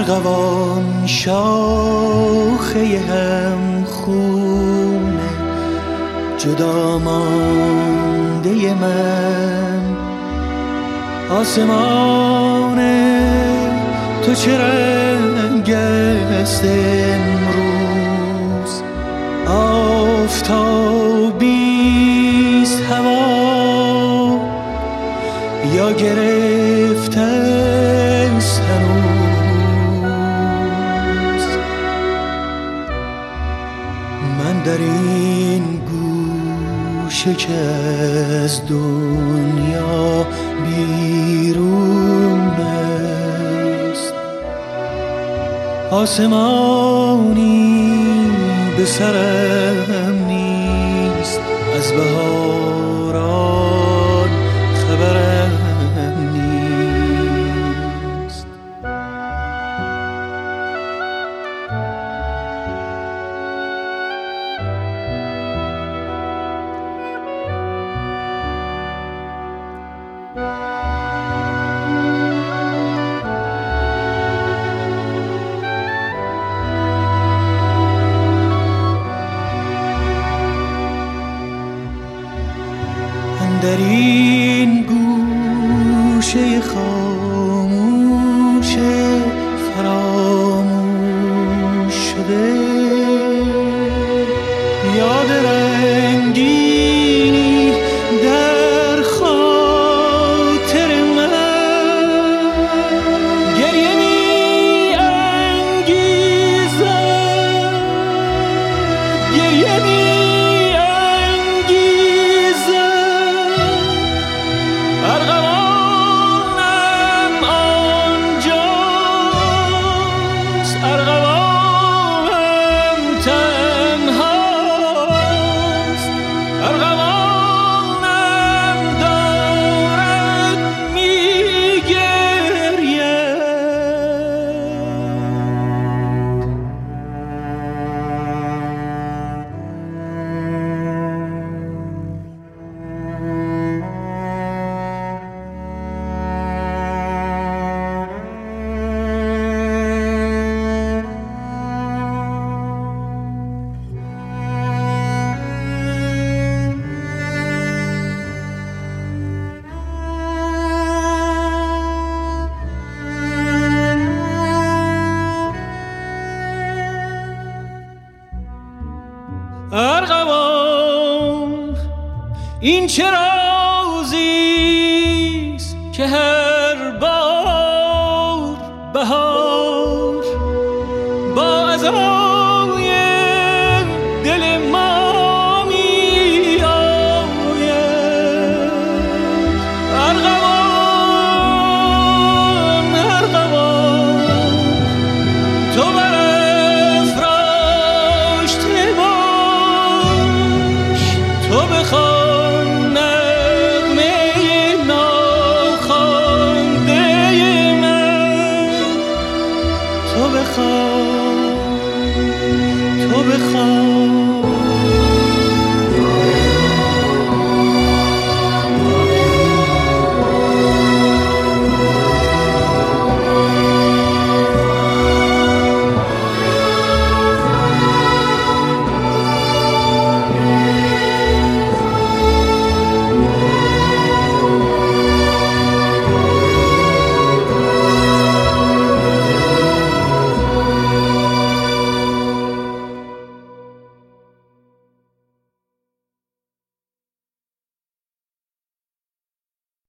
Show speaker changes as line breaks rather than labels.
ارغوان شاخه هم خونه جدا مانده من، آسمان تو چه رنگ است امروز؟ آفتابیست هوا یا گرفته است هنوز؟ من در این گوشه که از دنیا بیرون است، آسمانی به سرم نیست، از بهاران خبرم نیست. در این گوشه خاموش فراموش شده یاد رنگینی در خاطر من گریه می انگیزد، گریه می ارغوانم آنجاست، ارغوانم تنهاست، ارغوانم دارد میگرید. ارغوان این چه رازیست که